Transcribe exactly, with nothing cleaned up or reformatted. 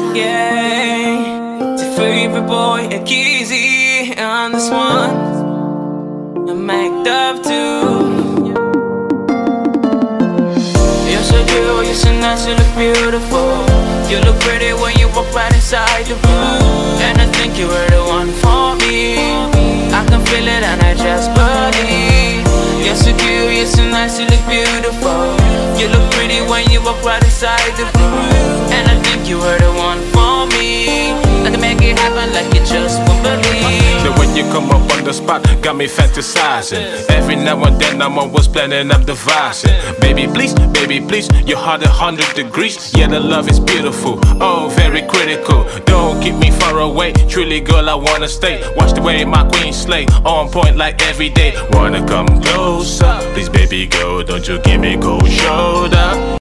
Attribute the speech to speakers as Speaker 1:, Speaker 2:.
Speaker 1: Yeah, it's your favorite boy, Easy on this one. I make love too. You're so cute, you're so nice, you look beautiful. You look pretty when you walk right inside the room. And I think you were the one for me. I can feel it and I just believe. You're so cute, you're so nice, you look beautiful. You look pretty when you walk right inside the room. And I think you were the one for me. I can make it happen like you just won't believe.
Speaker 2: The way you come up on the spot got me fantasizing. Every now and then I'm always planning up devising. Baby please, baby please, your heart a hundred degrees. Yeah, the love is beautiful, oh very critical. Don't keep me far away, truly girl I wanna stay. Watch the way my queen slay, on point like every day. Wanna come closer, please baby girl, don't you give me cold shoulder.